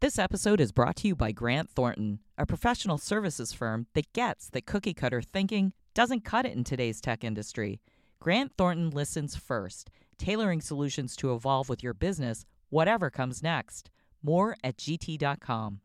This episode is brought to you by Grant Thornton, a professional services firm that gets that cookie-cutter thinking doesn't cut it in today's tech industry. Grant Thornton listens first, tailoring solutions to evolve with your business, whatever comes next. More at gt.com.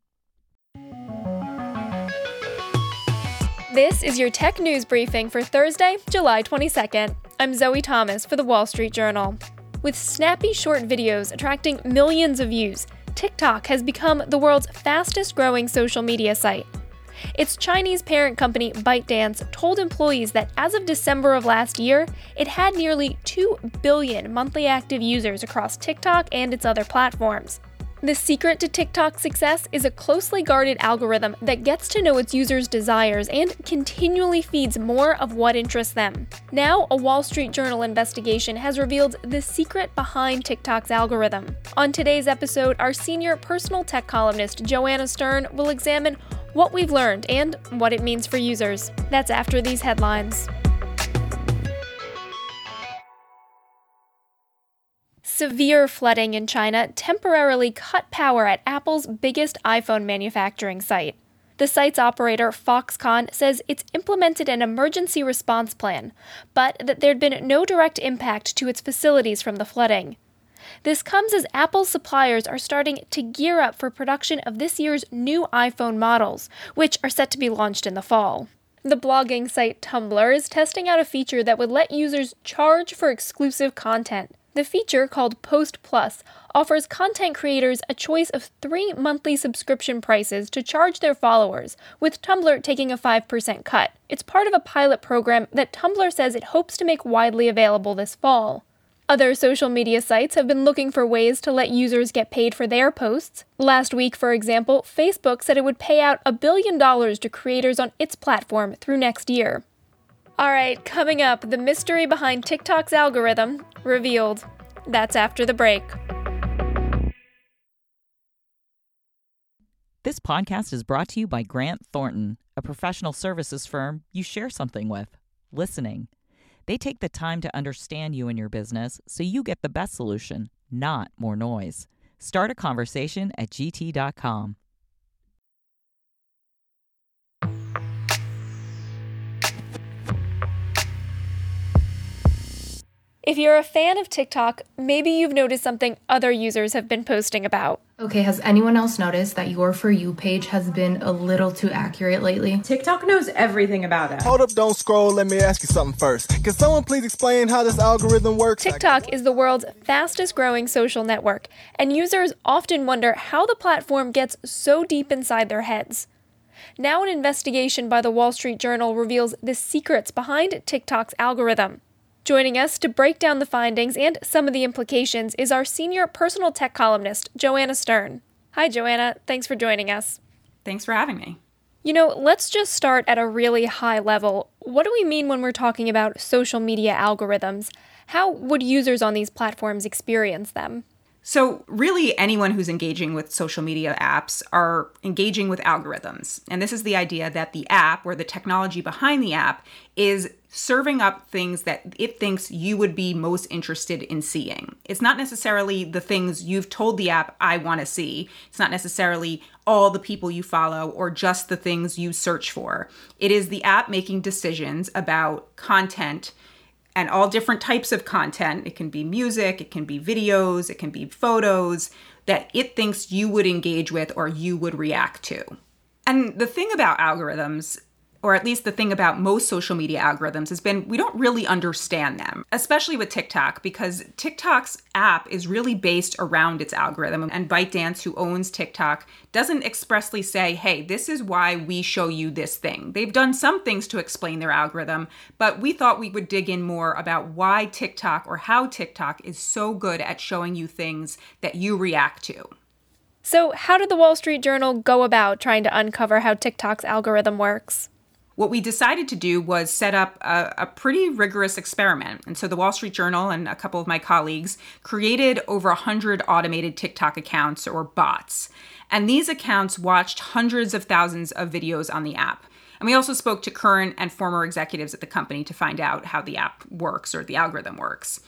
This is your tech news briefing for Thursday, July 22nd. I'm Zoe Thomas for The Wall Street Journal. With snappy short videos attracting millions of views, TikTok has become the world's fastest-growing social media site. Its Chinese parent company ByteDance told employees that as of December of last year, it had nearly 2 billion monthly active users across TikTok and its other platforms. The secret to TikTok's success is a closely guarded algorithm that gets to know its users' desires and continually feeds more of what interests them. Now, a Wall Street Journal investigation has revealed the secret behind TikTok's algorithm. On today's episode, our senior personal tech columnist Joanna Stern will examine what we've learned and what it means for users. That's after these headlines. Severe flooding in China temporarily cut power at Apple's biggest iPhone manufacturing site. The site's operator, Foxconn, says it's implemented an emergency response plan, but that there'd been no direct impact to its facilities from the flooding. This comes as Apple's suppliers are starting to gear up for production of this year's new iPhone models, which are set to be launched in the fall. The blogging site Tumblr is testing out a feature that would let users charge for exclusive content. The feature, called Post Plus, offers content creators a choice of 3 monthly subscription prices to charge their followers, with Tumblr taking a 5% cut. It's part of a pilot program that Tumblr says it hopes to make widely available this fall. Other social media sites have been looking for ways to let users get paid for their posts. Last week, for example, Facebook said it would pay out $1 billion to creators on its platform through next year. Alright, coming up, the mystery behind TikTok's algorithm revealed. That's after the break. This podcast is brought to you by Grant Thornton, a professional services firm you share something with, listening. They take the time to understand you and your business so you get the best solution, not more noise. Start a conversation at gt.com. If you're a fan of TikTok, maybe you've noticed something other users have been posting about. Okay, has anyone else noticed that your For You page has been a little too accurate lately? TikTok knows everything about us. Hold up, don't scroll. Let me ask you something first. Can someone please explain how this algorithm works? TikTok is the world's fastest growing social network, and users often wonder how the platform gets so deep inside their heads. Now an investigation by the Wall Street Journal reveals the secrets behind TikTok's algorithm. Joining us to break down the findings and some of the implications is our senior personal tech columnist, Joanna Stern. Hi, Joanna. Thanks for joining us. Thanks for having me. Let's just start at a really high level. What do we mean when we're talking about social media algorithms? How would users on these platforms experience them? So really, anyone who's engaging with social media apps are engaging with algorithms. And this is the idea that the app, or the technology behind the app, is serving up things that it thinks you would be most interested in seeing. It's not necessarily the things you've told the app, I want to see. It's not necessarily all the people you follow or just the things you search for. It is the app making decisions about content and all different types of content. It can be music, it can be videos, it can be photos that it thinks you would engage with or you would react to. And the thing about algorithms, or at least the thing about most social media algorithms, has been we don't really understand them, especially with TikTok, because TikTok's app is really based around its algorithm. And ByteDance, who owns TikTok, doesn't expressly say, hey, this is why we show you this thing. They've done some things to explain their algorithm, but we thought we would dig in more about why TikTok, or how TikTok, is so good at showing you things that you react to. So how did the Wall Street Journal go about trying to uncover how TikTok's algorithm works? What we decided to do was set up a pretty rigorous experiment. And so the Wall Street Journal and a couple of my colleagues created over 100 automated TikTok accounts, or bots. And these accounts watched hundreds of thousands of videos on the app. And we also spoke to current and former executives at the company to find out how the app works, or the algorithm works.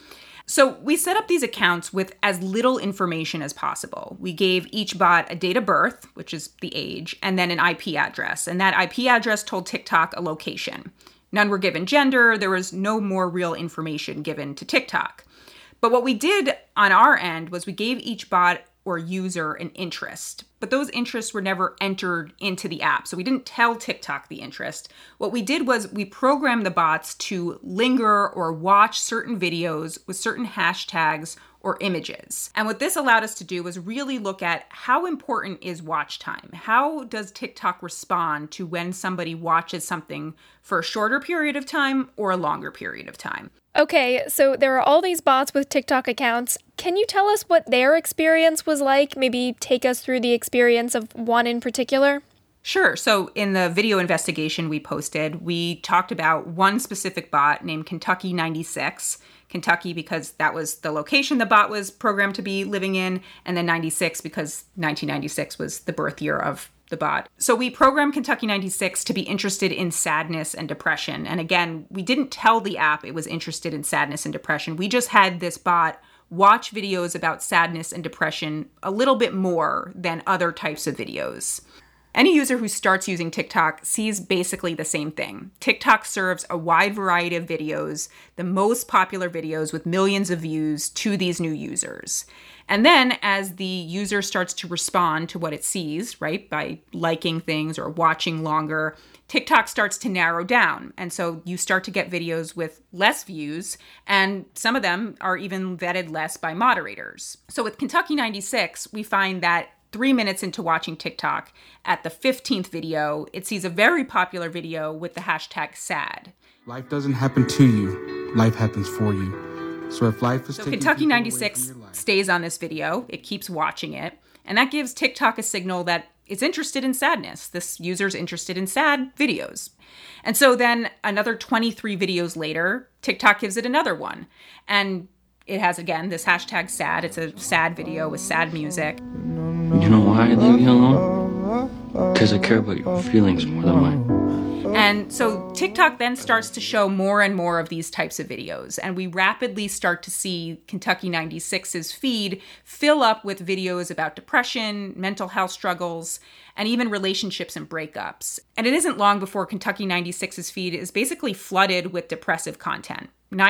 So we set up these accounts with as little information as possible. We gave each bot a date of birth, which is the age, and then an IP address. And that IP address told TikTok a location. None were given gender. There was no more real information given to TikTok. But what we did on our end was we gave each bot or user an interest. But those interests were never entered into the app. So we didn't tell TikTok the interest. What we did was we programmed the bots to linger or watch certain videos with certain hashtags or images. And what this allowed us to do was really look at how important is watch time? How does TikTok respond to when somebody watches something for a shorter period of time or a longer period of time? Okay, so there are all these bots with TikTok accounts. Can you tell us what their experience was like? Maybe take us through the experience of one in particular? Sure. So in the video investigation we posted, we talked about one specific bot named Kentucky 96. Kentucky because that was the location the bot was programmed to be living in, and then 96 because 1996 was the birth year of the bot. So we programmed Kentucky 96 to be interested in sadness and depression. And again, we didn't tell the app it was interested in sadness and depression. We just had this bot watch videos about sadness and depression a little bit more than other types of videos. Any user who starts using TikTok sees basically the same thing. TikTok serves a wide variety of videos, the most popular videos with millions of views, to these new users. And then as the user starts to respond to what it sees, right, by liking things or watching longer, TikTok starts to narrow down. And so you start to get videos with less views, and some of them are even vetted less by moderators. So with Kentucky 96, we find that 3 minutes into watching TikTok, at the 15th video, it sees a very popular video with the hashtag sad. Life doesn't happen to you. Life happens for you. So if life is so Kentucky 96 stays on this video. It keeps watching it. And that gives TikTok a signal that it's interested in sadness. This user's interested in sad videos. And so then another 23 videos later, TikTok gives it another one. And it has, again, this hashtag sad. It's a sad video with sad music. You know why I leave you alone? Because I care about your feelings more than mine. And so TikTok then starts to show more and more of these types of videos. And we rapidly start to see Kentucky 96's feed fill up with videos about depression, mental health struggles, and even relationships and breakups. And it isn't long before Kentucky 96's feed is basically flooded with depressive content.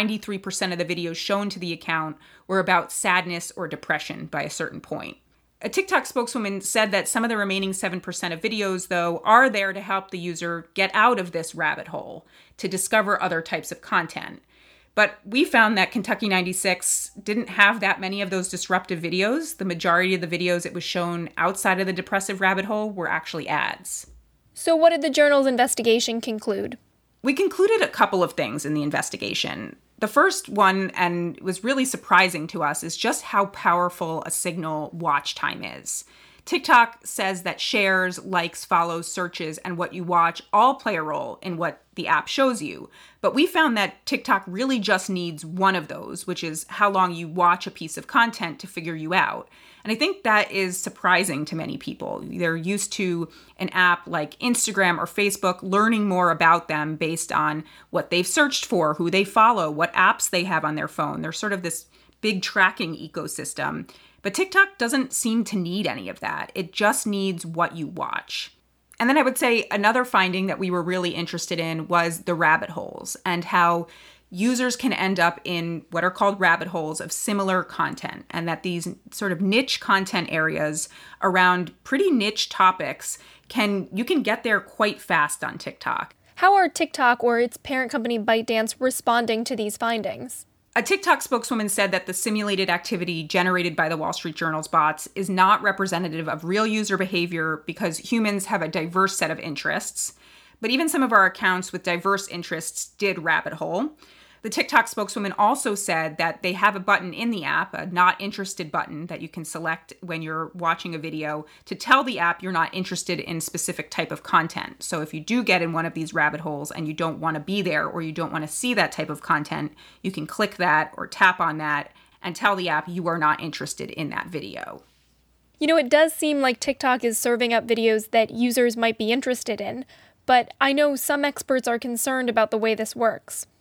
93% of the videos shown to the account were about sadness or depression by a certain point. A TikTok spokeswoman said that some of the remaining 7% of videos, though, are there to help the user get out of this rabbit hole, to discover other types of content. But we found that Kentucky 96 didn't have that many of those disruptive videos. The majority of the videos it was shown outside of the depressive rabbit hole were actually ads. So what did the journal's investigation conclude? We concluded a couple of things in the investigation. The first one, and it was really surprising to us, is just how powerful a signal watch time is. TikTok says that shares, likes, follows, searches, and what you watch all play a role in what the app shows you. But we found that TikTok really just needs one of those, which is how long you watch a piece of content to figure you out. And I think that is surprising to many people. They're used to an app like Instagram or Facebook learning more about them based on what they've searched for, who they follow, what apps they have on their phone. They're sort of this big tracking ecosystem. But TikTok doesn't seem to need any of that. It just needs what you watch. And then I would say another finding that we were really interested in was the rabbit holes and how users can end up in what are called rabbit holes of similar content, and that these sort of niche content areas around pretty niche topics you can get there quite fast on TikTok. How are TikTok or its parent company ByteDance responding to these findings? A TikTok spokeswoman said that the simulated activity generated by the Wall Street Journal's bots is not representative of real user behavior because humans have a diverse set of interests. But even some of our accounts with diverse interests did rabbit hole. The TikTok spokeswoman also said that they have a button in the app, a not interested button that you can select when you're watching a video to tell the app you're not interested in specific type of content. So if you do get in one of these rabbit holes and you don't want to be there or you don't want to see that type of content, you can click that or tap on that and tell the app you are not interested in that video. You know, it does seem like TikTok is serving up videos that users might be interested in, but I know some experts are concerned about the way this works.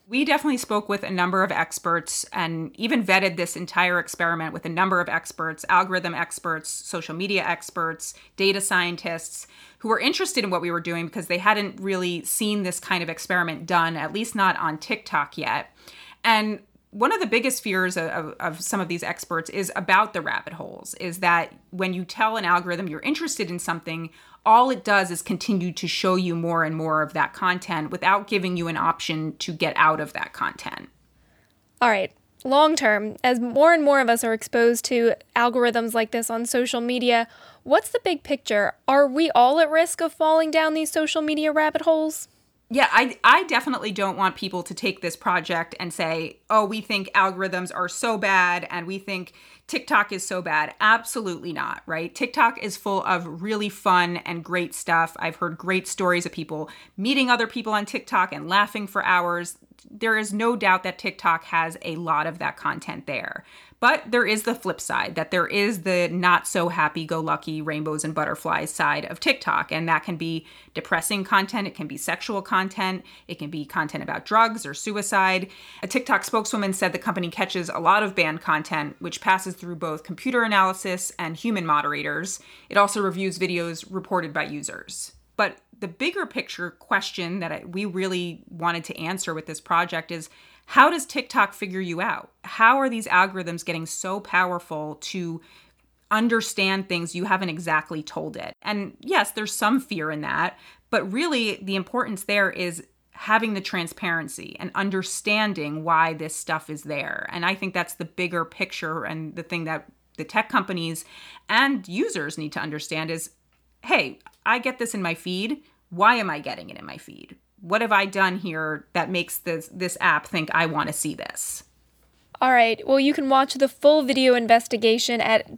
We definitely spoke with a number of experts and even vetted this entire experiment with a number of experts, algorithm experts, social media experts, data scientists, who were interested in what we were doing because they hadn't really seen this kind of experiment done, at least not on TikTok yet. And one of the biggest fears of some of these experts is about the rabbit holes, is that when you tell an algorithm you're interested in something, all it does is continue to show you more and more of that content without giving you an option to get out of that content. All right. Long term, as more and more of us are exposed to algorithms like this on social media, what's the big picture? Are we all at risk of falling down these social media rabbit holes? Yeah, I definitely don't want people to take this project and say, oh, we think algorithms are so bad and we think TikTok is so bad. Absolutely not, right? TikTok is full of really fun and great stuff. I've heard great stories of people meeting other people on TikTok and laughing for hours. There is no doubt that TikTok has a lot of that content there. But there is the flip side, that there is the not so happy-go-lucky rainbows and butterflies side of TikTok. And that can be depressing content. It can be sexual content. It can be content about drugs or suicide. A TikTok spokeswoman said the company catches a lot of banned content, which passes through both computer analysis and human moderators. It also reviews videos reported by users. But the bigger picture question that we really wanted to answer with this project is, how does TikTok figure you out? How are these algorithms getting so powerful to understand things you haven't exactly told it? And yes, there's some fear in that, but really the importance there is having the transparency and understanding why this stuff is there. And I think that's the bigger picture, and the thing that the tech companies and users need to understand is, hey, I get this in my feed. Why am I getting it in my feed? What have I done here that makes this app think I want to see this? All right. Well, you can watch the full video investigation at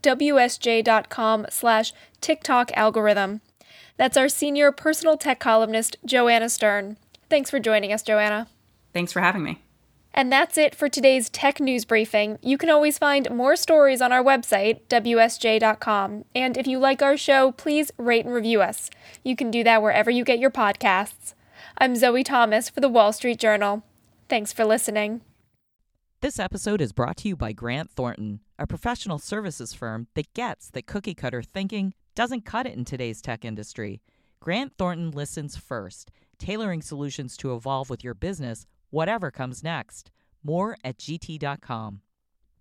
wsj.com/TikTok algorithm. That's our senior personal tech columnist, Joanna Stern. Thanks for joining us, Joanna. Thanks for having me. And that's it for today's tech news briefing. You can always find more stories on our website, wsj.com. And if you like our show, please rate and review us. You can do that wherever you get your podcasts. I'm Zoe Thomas for the Wall Street Journal. Thanks for listening. This episode is brought to you by Grant Thornton, a professional services firm that gets that cookie-cutter thinking doesn't cut it in today's tech industry. Grant Thornton listens first, tailoring solutions to evolve with your business, whatever comes next. More at gt.com.